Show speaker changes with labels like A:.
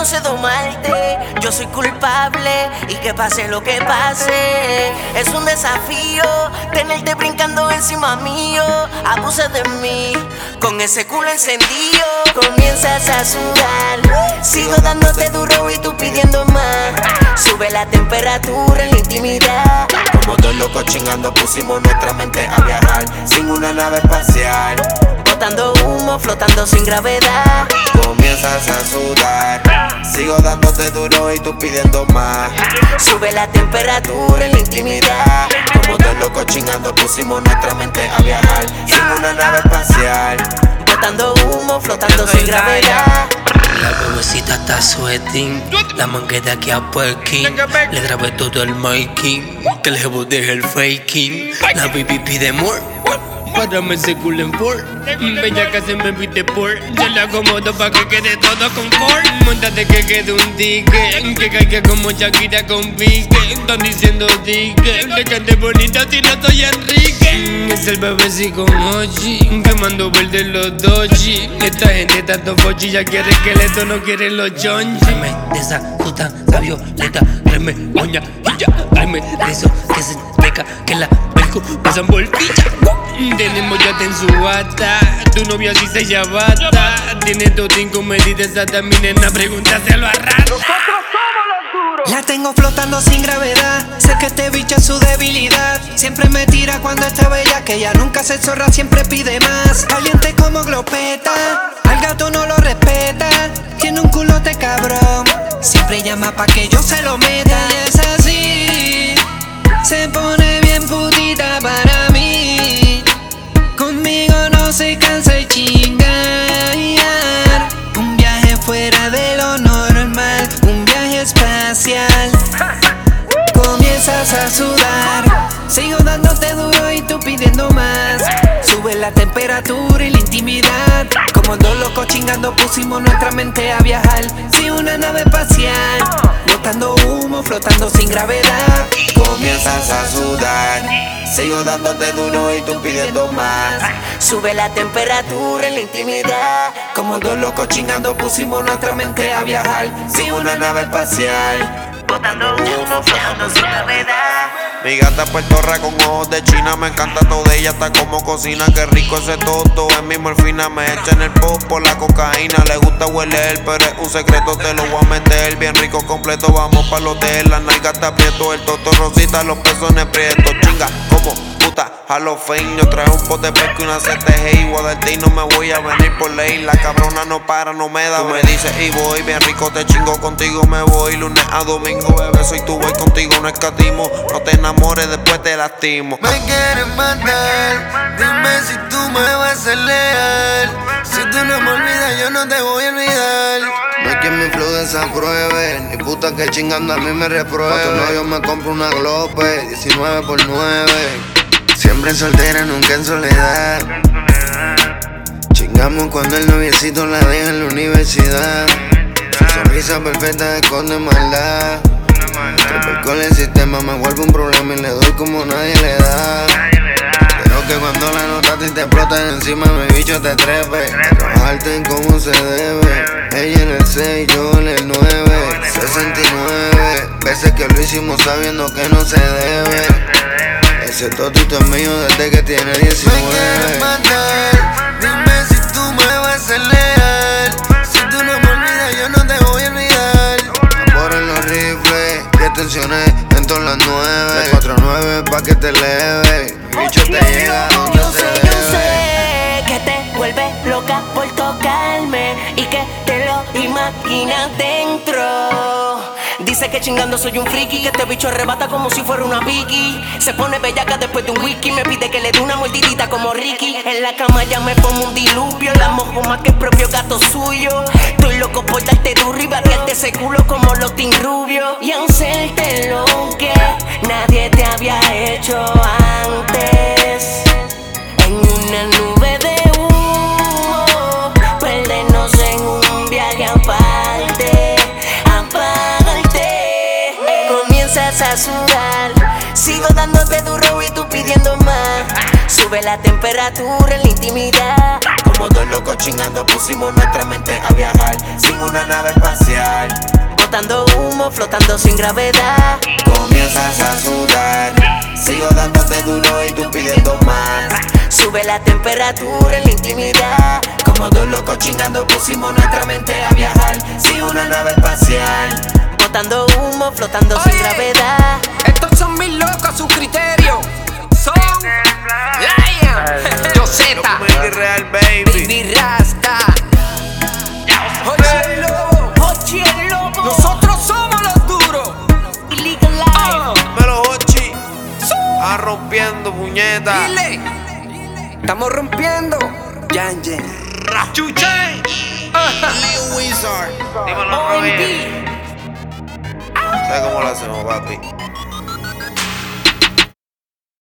A: sé domarte. Yo soy culpable y que pase lo que pase. Es un desafío tenerte brincando encima mío. Abusa de mí con ese culo encendido. Comienzas a sudar, sigo dándote duro y tú pidiendo más. Sube la temperatura en la intimidad.
B: Como dos locos chingando pusimos nuestra mente a viajar sin una nave espacial.
A: Botando humo, flotando sin gravedad.
B: Comienzas a sudar, sigo dándote duro y tú pidiendo más.
A: Sube la temperatura en la intimidad.
B: Como dos locos chingando pusimos nuestra mente a viajar sin una nave espacial.
A: Botando humo, flotando sin gravedad.
C: La bebecita está sweating, la manguera aquí a Perkin. Le grabé todo el making, que el jevo deje el faking. La baby pide more, párame ese culo en por. Bella que se me pide por. Yo le acomodo pa' que quede todo confort. Móntate que quede un dique, que caiga como Shakira con pique. Están diciendo dique, que cante bonita si no soy Enrique. Es el bebé sí con Ochi, quemando verde los doji. Esta gente tanto fochi ya quiere esqueleto, no quiere los chonchi. Tráeme de esa sustancia violeta, tráeme moña y ya. Tráeme de eso que se seca, que la pelco pasan bolquilla. Tenemos ya en su bata, tu novia sí se llavata. Tiene totín con medidas exactas, mi nena, pregúntaselo a Rata.
D: Nosotros somos los duros.
E: La tengo flotando sin gravedad. Sé que este bicho es su debilidad. Siempre me tira cuando está bella, que ella nunca se zorra, siempre pide más. Caliente como glopeta, al gato no lo respeta. Tiene un culote cabrón, siempre llama pa' que yo se lo meta. Y es así, se pone bien putita para mí. Conmigo no se cansa de chingar. Un viaje fuera de lo normal, un viaje espacial. Comienzas a sudar, sigo dándote duro y tú pidiendo más. Sube la temperatura y la intimidad. Como dos locos chingando pusimos nuestra mente a viajar sin una nave espacial. Botando humo, flotando sin gravedad.
B: Comienzas a sudar, sigo dándote duro y tú pidiendo más.
A: Sube la temperatura en la intimidad.
B: Como dos locos chingando pusimos nuestra mente a viajar sin una nave espacial.
A: Botando humo, flotando sin gravedad.
B: Mi gata puertorra con ojos de China, me encanta todo ella, está como cocina. Qué rico ese toto, es mi morfina. Me echa en el pop por la cocaína. Le gusta hueler, pero es un secreto, te lo voy a meter. Bien rico completo, vamos pa'l hotel. La nalga está aprieto, el toto rosita, los pezones prietos. Chinga, como puta, jalo fein. Yo traje un pote de pesco y una CTG y voy a darte y no me voy a venir por ley. La cabrona no para, no me da. Tú me dices y voy, bien rico te chingo, contigo me voy. Lunes a domingo, bebé, soy tu boy, contigo no escatimo. No te enamores, después te lastimo.
F: Me quieres matar, dime si tú me vas a ser leal. Si tú no me olvidas, yo no te voy a olvidar. No hay quien mi flow desapruebe, ni puta que chingando a mí me repruebe. Pa' tu novio me compro una Glope, 19x9. Siempre soltera, nunca en soledad. Chingamos cuando el noviecito la deja en la universidad. Su sonrisa perfecta esconde maldad. Trepo con el sistema, me vuelve un problema y le doy como nadie le da. Pero que cuando la notas y te explotas encima, mi bicho te trepe. Trabajarte en cómo se debe. Ella en el 6, yo en el 9. 69 veces que lo hicimos sabiendo que no se debe. Ese totito es mío desde que tiene 19. Me quieres matar, dime si tú me vas a ser leal. Si tú no me olvidas, yo no te voy a olvidar. Por los rifles y extensiones en todas las 9. 4-9 pa' que te leve. Mi bicho te llega donde
A: Yo
F: se
A: sé
F: debe.
A: que te vuelves loca por tocarme y que te lo imaginas dentro. Dice que chingando soy un friki, que este bicho arrebata como si fuera una Vicky. Se pone bellaca después de un whisky, me pide que le dé una mordidita como Ricky. En la cama ya me pongo un diluvio, la mojo más que el propio gato suyo. Estoy loco por darte duro y batearte ese culo como los Team Rubio. Y hacerte lo que nadie te había hecho antes. En una nube de humo, perdernos en un viaje aparte. Comienzas a sudar, sigo dándote duro y tú pidiendo más. Sube la temperatura en la intimidad.
B: Como dos locos chingando pusimos nuestra mente a viajar sin una nave espacial.
A: Botando humo, flotando sin gravedad.
B: Comienzas a sudar, sigo dándote duro y tú pidiendo más.
A: Sube la temperatura en la intimidad.
B: Como dos locos chingando pusimos nuestra mente a viajar sin una nave espacial.
A: Botando humo, flotando sin gravedad.
E: Estos son mis locos, su criterio. Son Lion, Joseta,
B: Baby real, baby.
E: Baby Rasta. Oye, el lobo.
A: Ochi el lobo.
E: Nosotros somos los duros.
A: Illegal Life.
B: Melo Hochi, está rompiendo puñeta.
E: Dile, estamos rompiendo. Yanje. Chuche.
B: Lil Wizard. Dímelo, Roger.
A: OMB.
B: ¿Sabes cómo lo hacemos, papi?